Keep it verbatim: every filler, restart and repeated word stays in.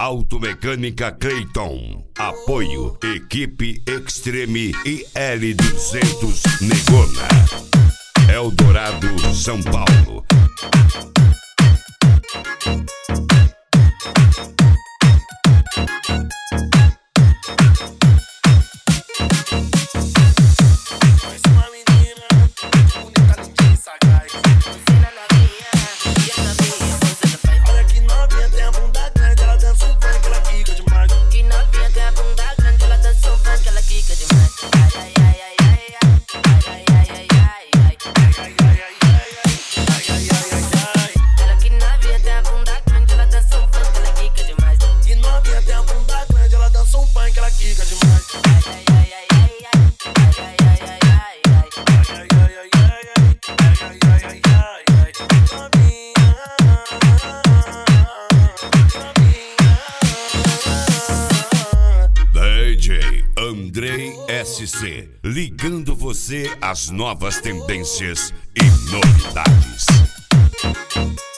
Automecânica Cleiton. Apoio Equipe Extreme e L duzentos Negona. Eldorado, São Paulo. D J Andrei S C, ligando você às novas tendências e novidades.